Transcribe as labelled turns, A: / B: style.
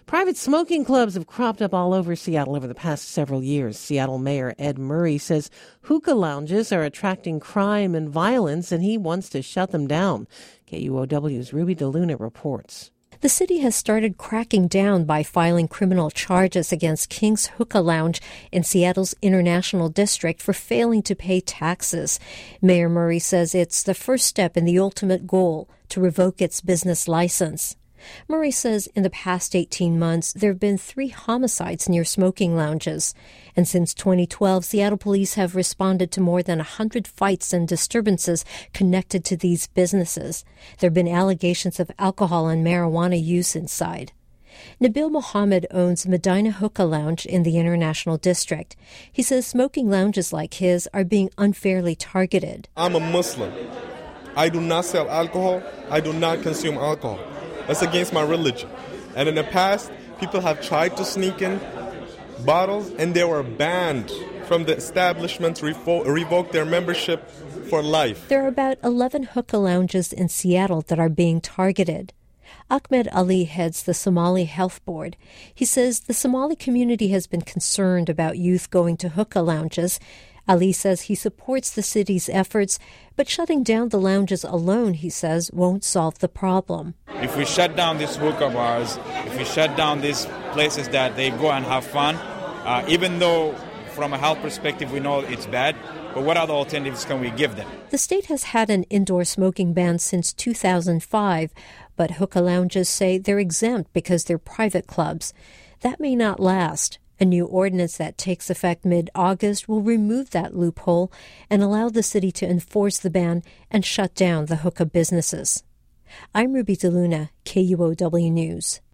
A: Private smoking clubs have cropped up all over Seattle over the past several years. Seattle Mayor Ed Murray says hookah lounges are attracting crime and violence, and he wants to shut them down. KUOW's Ruby DeLuna reports.
B: The city has started cracking down by filing criminal charges against King's Hookah Lounge in Seattle's International District for failing to pay taxes. Mayor Murray says it's the first step in the ultimate goal to revoke its business license. Murray says in the past 18 months, there have been 3 homicides near smoking lounges. And since 2012, Seattle police have responded to more than 100 fights and disturbances connected to these businesses. There have been allegations of alcohol and marijuana use inside. Nabil Mohammed owns Medina Hookah Lounge in the International District. He says smoking lounges like his are being unfairly targeted.
C: I'm a Muslim. I do not sell alcohol. I do not consume alcohol. That's against my religion. And in the past, people have tried to sneak in bottles, and they were banned from the establishments, revoked their membership for life.
B: There are about 11 hookah lounges in Seattle that are being targeted. Ahmed Ali heads the Somali Health Board. He says the Somali community has been concerned about youth going to hookah lounges. Ali says he supports the city's efforts, but shutting down the lounges alone, he says, won't solve the problem.
D: If we shut down these hookah bars, if we shut down these places that they go and have fun, even though from a health perspective we know it's bad, but what other alternatives can we give them?
B: The state has had an indoor smoking ban since 2005, but hookah lounges say they're exempt because they're private clubs. That may not last. A new ordinance that takes effect mid-August will remove that loophole and allow the city to enforce the ban and shut down the hookah businesses. I'm Ruby DeLuna, KUOW News.